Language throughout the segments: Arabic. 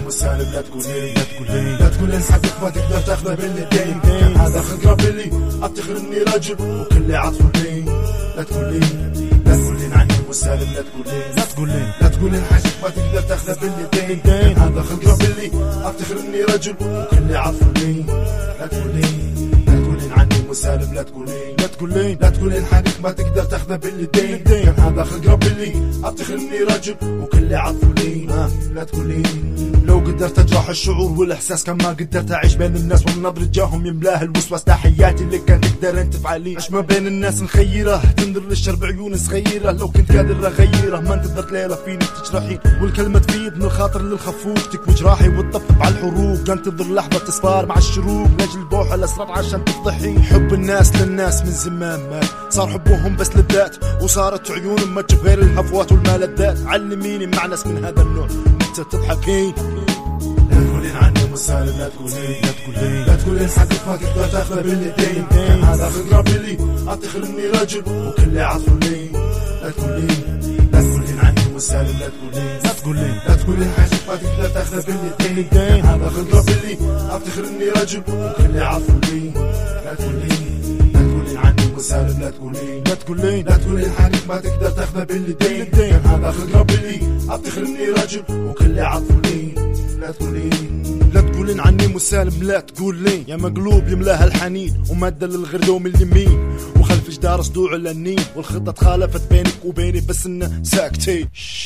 وسالم لا تقولي لا تقولي حقك ما تقدر تاخذه باليدين. كان هذا خلق ربي لي افتخر اني رجل وكل عطف لي. لا تقولي عني وسالم لا تقولي حقك ما تقدر تاخذه باليدين. كان هذا خلق ربي لي افتخر اني رجل وكل عطف لي. لا تقولي عني وسالم لا تقولي حقك ما تقدر تاخذه باليدين. كان هذا خلق ربي لي افتخر اني رجل وكل عطف لي. لا تقولي لو قدرت اجرح الشعور والاحساس كان ما قدرت اعيش بين الناس والنظر جاهم يملاه الوسواس. تحياتي اللي كان تقدر انت تفعلي عيش ما بين الناس نخيره تنظر للشر بعيون صغيره. لو كنت قادر اغيره ما انتظرت ليله فيني تجرحين والكلمه تفيد من الخاطر للخفوف تكوي جراحي وتطبطب على الحروق. انتظر لحظه تصفار مع الشروق لاجل بوح الاسرار عشان تفضحي. حب الناس للناس من زمان مات صار حبهم بس للذات وصارت عيونهم ما تشوف غير الهفوات والملذات. علميني مع ناس من هذا النوع متى تضحكين. لا تقولين عني مسالم لا تقولين حقك ما تقدر تاخذه باليدين. كان هذا خلق ربي لي افتخر اني رجل وكل عطف لي. لا تقولين عني مسالم لا تقولين حقك ما تقدر تاخذه باليدين. كان هذا خلق ربي لي افتخر اني رجل وكل عطف لي. لا تقولين عني مسالم لا تقولين حقك ما تقدر تاخذه باليدين. كان هذا خلق ربي لي افتخر اني رجل وكل عطف لي. لا تقولين عني مسالم لا تقولين يا مقلوب يملاها الحنين ومادة للغردوم اليمين وخلف جدار صدوع الأنين والخطة تخالفت بينك وبيني بس إنه ساكتين.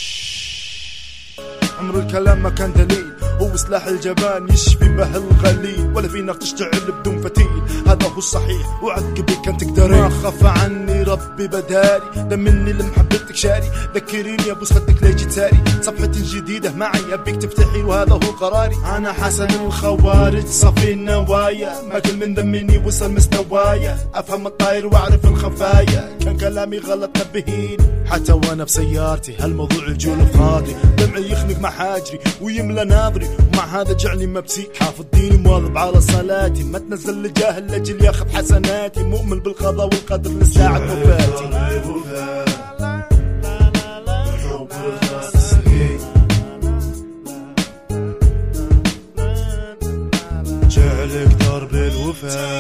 عمر الكلام ما كان دليل هو سلاح الجبان يشفي به الغليل ولا في نار تشتعل بدون فتيل. هذا هو الصحيح وعقبي كان تقدرين. ما خف عني ربي بداري دمني لمحبتك شاري. ذكريني ابو صدق ليجي تاري صفحة جديدة معي ابيك تفتحي وهذا هو قراري. انا حسن الخوارج صفي النوايا ما كل من ذمني وصل مستوايا. افهم الطاير واعرف الخفايا كان كلامي غلط نبهيني حتى وانا بسيارتي هالموضوع يجول بخاطري. دمعي يخنق مع حاجري ويملى ناظري ومع هذا جعلني مبسي. حافظ ديني مواظب على صلاتي ما تنزل لجاهل لاجل ياخذ حسناتي. مؤمن بالقضاء والقدر لساعة وفاتي. جعلك درب الوفاء